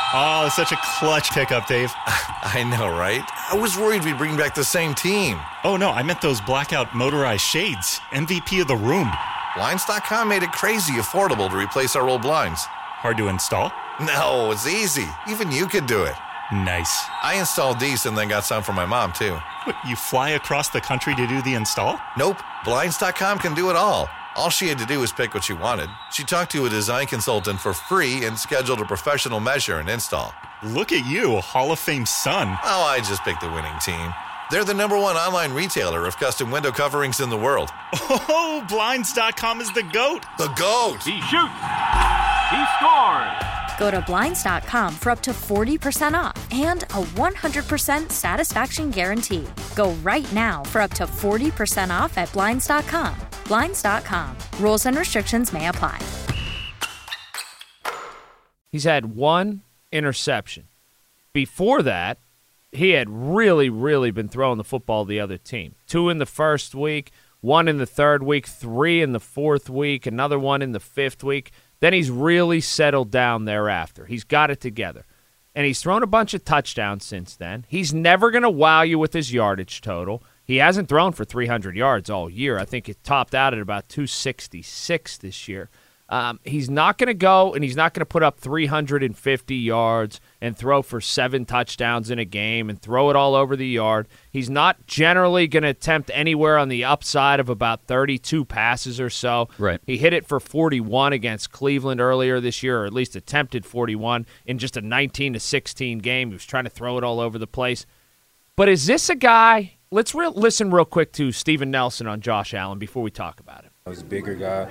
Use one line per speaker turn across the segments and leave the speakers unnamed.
Oh, such a clutch pickup, Dave.
I know, right? I was worried we'd bring back the same team.
Oh, no, I meant those blackout motorized shades. MVP of the room.
Blinds.com made it crazy affordable to replace our old blinds.
Hard to install?
No, it's easy. Even you could do it.
Nice.
I installed these and then got some for my mom, too.
What, you fly across the country to do the install?
Nope. Blinds.com can do it all. All she had to do was pick what she wanted. She talked to a design consultant for free and scheduled a professional measure and install.
Look at you, Hall of Fame son.
Oh, I just picked the winning team. They're the #1 online retailer of custom window coverings in the world.
Oh, Blinds.com is the GOAT.
The GOAT!
He shoots. He scores.
Go to Blinds.com for up to 40% off and a 100% satisfaction guarantee. Go right now for up to 40% off at Blinds.com. Blinds.com. Rules and restrictions may apply.
He's had one interception. Before that, he had really been throwing the football to the other team. 2 in the first week, 1 in the third week, 3 in the fourth week, another 1 in the fifth week. Then he's really settled down thereafter. He's got it together. And he's thrown a bunch of touchdowns since then. He's never going to wow you with his yardage total. He hasn't thrown for 300 yards all year. I think it topped out at about 266 this year. He's not going to go and he's not going to put up 350 yards and throw for 7 touchdowns in a game and throw it all over the yard. He's not generally going to attempt anywhere on the upside of about 32 passes or so.
Right.
He hit it for 41 against Cleveland earlier this year, or at least attempted 41 in just a 19-16 game. He was trying to throw it all over the place. But is this a guy? Let's listen real quick to Steven Nelson on Josh Allen before we talk about him.
He's a bigger guy.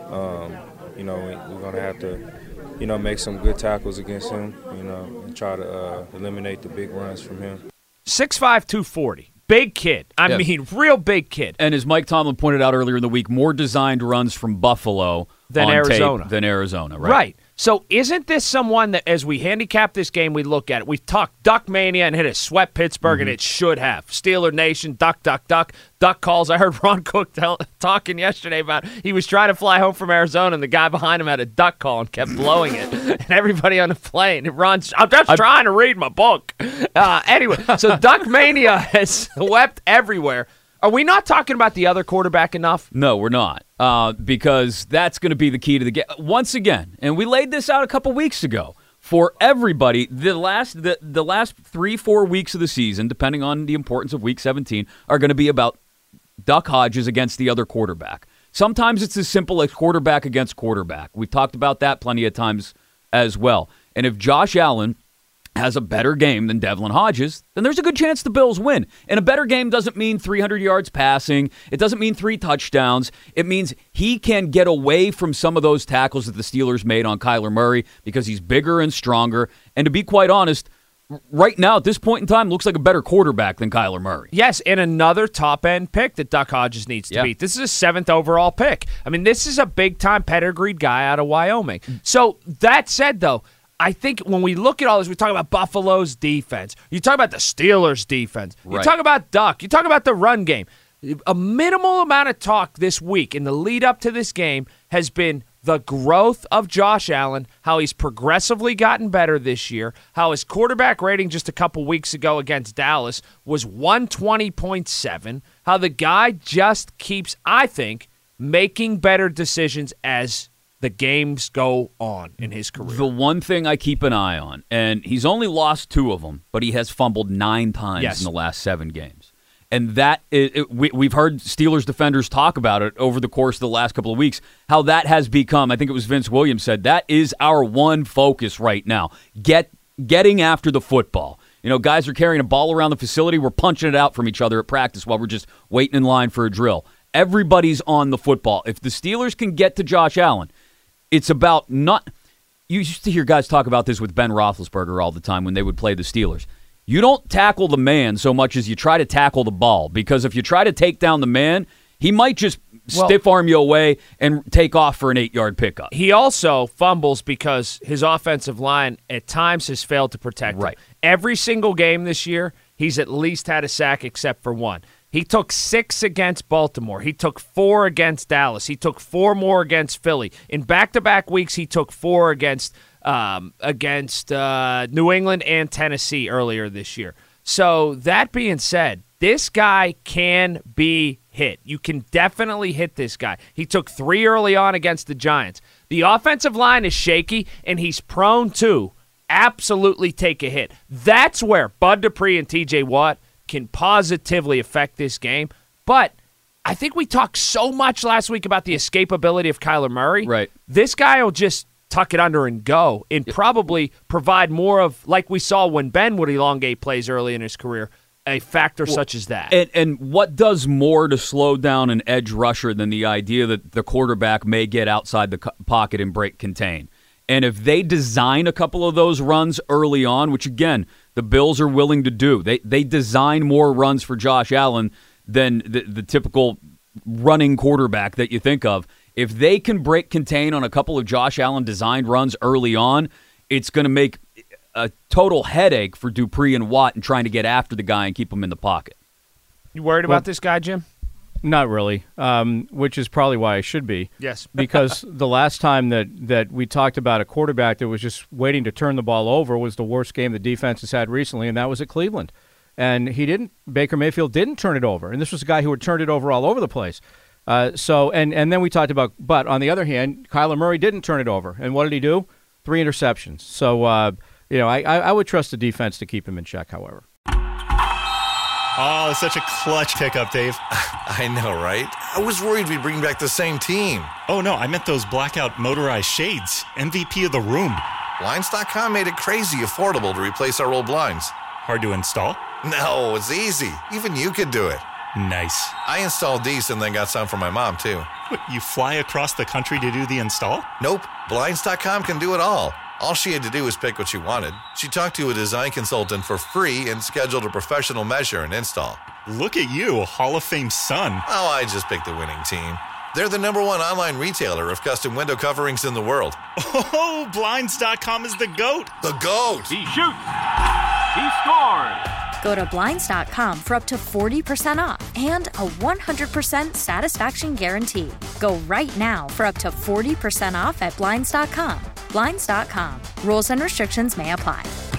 We're going to have to, make some good tackles against him, and try to eliminate the big runs from him.
6'5", 240. Big kid. I mean, real big kid.
And as Mike Tomlin pointed out earlier in the week, more designed runs from Buffalo
than
Arizona. Right.
So isn't this someone that, as we handicap this game, we look at it. We've talked Duck Mania and hit a swept Pittsburgh, and it should have. Steeler Nation, duck, duck, duck. Duck calls. I heard Ron Cook talking yesterday about he was trying to fly home from Arizona, and the guy behind him had a duck call and kept blowing it. And everybody on the plane, Ron's, I'm just trying to read my book. Anyway, so Duck Mania has swept everywhere. Are we not talking about the other quarterback enough?
No, we're not, because that's going to be the key to the game. Once again, and we laid this out a couple weeks ago, for everybody, the last 3-4 weeks of the season, depending on the importance of Week 17, are going to be about Duck Hodges against the other quarterback. Sometimes it's as simple as quarterback against quarterback. We've talked about that plenty of times as well. And if Josh Allen has a better game than Devlin Hodges, then there's a good chance the Bills win. And a better game doesn't mean 300 yards passing. It doesn't mean 3 touchdowns. It means he can get away from some of those tackles that the Steelers made on Kyler Murray because he's bigger and stronger. And to be quite honest, right now at this point in time, looks like a better quarterback than Kyler Murray.
Yes, and another top-end pick that Duck Hodges needs to beat. This is a 7th overall pick. I mean, this is a big-time pedigreed guy out of Wyoming. So that said, though, I think when we look at all this, we talk about Buffalo's defense. You talk about the Steelers' defense. You talk about Duck. You talk about the run game. A minimal amount of talk this week in the lead-up to this game has been the growth of Josh Allen, how he's progressively gotten better this year, how his quarterback rating just a couple weeks ago against Dallas was 120.7, how the guy just keeps, I think, making better decisions as the games go on in his career.
The one thing I keep an eye on, and he's only lost 2 of them, but he has fumbled 9 times in the last 7 games. And that we've heard Steelers defenders talk about it over the course of the last couple of weeks, how that has become, I think it was Vince Williams said, that is our one focus right now, getting after the football. Guys are carrying a ball around the facility, we're punching it out from each other at practice while we're just waiting in line for a drill. Everybody's on the football. If the Steelers can get to Josh Allen, it's about not – you used to hear guys talk about this with Ben Roethlisberger all the time when they would play the Steelers. You don't tackle the man so much as you try to tackle the ball, because if you try to take down the man, he might just stiff-arm you away and take off for an 8-yard pickup.
He also fumbles because his offensive line at times has failed to protect him. Every single game this year, he's at least had a sack except for 1. He took 6 against Baltimore. He took 4 against Dallas. He took 4 more against Philly. In back-to-back weeks, he took 4 against against New England and Tennessee earlier this year. So that being said, this guy can be hit. You can definitely hit this guy. He took 3 early on against the Giants. The offensive line is shaky, and he's prone to absolutely take a hit. That's where Bud Dupree and TJ Watt can positively affect this game. But I think we talked so much last week about the escapability of Kyler Murray.
Right.
This guy will just tuck it under and go and probably provide more of, like we saw when Ben would elongate plays early in his career, a factor such as that.
And what does more to slow down an edge rusher than the idea that the quarterback may get outside the pocket and break contain? And if they design a couple of those runs early on, which, again, the Bills are willing to do, they design more runs for Josh Allen than the typical running quarterback that you think of. If they can break contain on a couple of Josh Allen designed runs early on, it's going to make a total headache for Dupree and Watt in trying to get after the guy and keep him in the pocket.
You worried about this guy, Jim?
Not really, which is probably why I should be.
Yes.
Because the last time that we talked about a quarterback that was just waiting to turn the ball over was the worst game the defense has had recently, and that was at Cleveland. And Baker Mayfield didn't turn it over. And this was a guy who had turned it over all over the place. And then we talked about, but on the other hand, Kyler Murray didn't turn it over. And what did he do? 3 interceptions. So, I would trust the defense to keep him in check, however.
Oh, such a clutch pickup, Dave.
I know, right? I was worried we'd bring back the same team.
Oh, no, I meant those blackout motorized shades. MVP of the room.
Blinds.com made it crazy affordable to replace our old blinds.
Hard to install?
No, it's easy. Even you could do it.
Nice.
I installed these and then got some for my mom, too.
What, you fly across the country to do the install?
Nope. Blinds.com can do it all. All she had to do was pick what she wanted. She talked to a design consultant for free and scheduled a professional measure and install.
Look at you, Hall of Fame son.
Oh, I just picked the winning team. They're the #1 online retailer of custom window coverings in the world.
Oh, Blinds.com is the GOAT.
The GOAT!
He shoots. He scores.
Go to Blinds.com for up to 40% off and a 100% satisfaction guarantee. Go right now for up to 40% off at Blinds.com. Blinds.com. Rules and restrictions may apply.